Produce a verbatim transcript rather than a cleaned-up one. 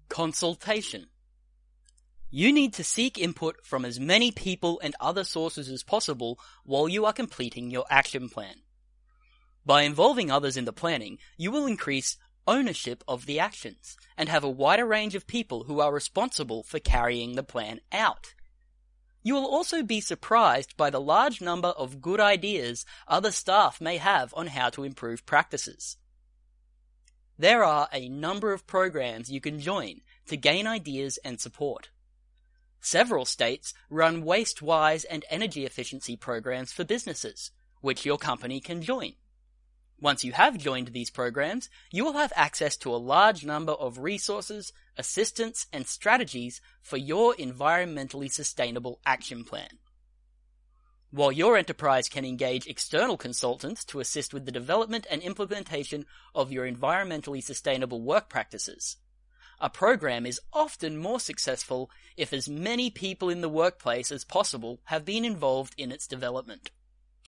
Consultation. You need to seek input from as many people and other sources as possible while you are completing your action plan. By involving others in the planning, you will increase ownership of the actions and have a wider range of people who are responsible for carrying the plan out. You will also be surprised by the large number of good ideas other staff may have on how to improve practices. There are a number of programs you can join to gain ideas and support. Several states run waste-wise and energy efficiency programs for businesses, which your company can join. Once you have joined these programs, you will have access to a large number of resources, assistance, and strategies for your environmentally sustainable action plan. While your enterprise can engage external consultants to assist with the development and implementation of your environmentally sustainable work practices, a program is often more successful if as many people in the workplace as possible have been involved in its development.